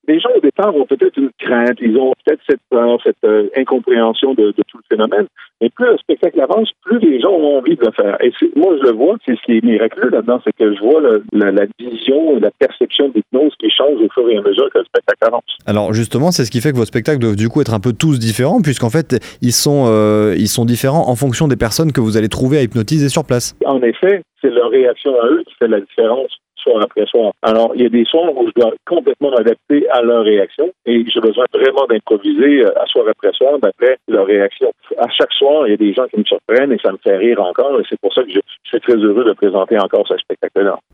Les gens, au départ, ont peut-être une crainte, ils ont peut-être cette peur, cette incompréhension de tout le phénomène. Mais plus le spectacle avance, plus les gens ont envie de le faire. Et moi, je le vois, c'est ce qui est miraculeux là-dedans, c'est que je vois la vision, la perception d'hypnose qui change au fur et à mesure que le spectacle avance. Alors justement, c'est ce qui fait que vos spectacles doivent du coup être un peu tous différents, puisqu'en fait, ils sont différents en fonction des personnes que vous allez trouver à hypnotiser sur place. En effet, c'est leur réaction à eux qui fait la différence soir après soir. Alors, il y a des soirs où je dois complètement m'adapter à leur réaction et j'ai besoin vraiment d'improviser à soir après soir d'après leur réaction. À chaque soir, il y a des gens qui me surprennent et ça me fait rire encore et c'est pour ça que je suis très heureux de présenter encore ce spectacle-là.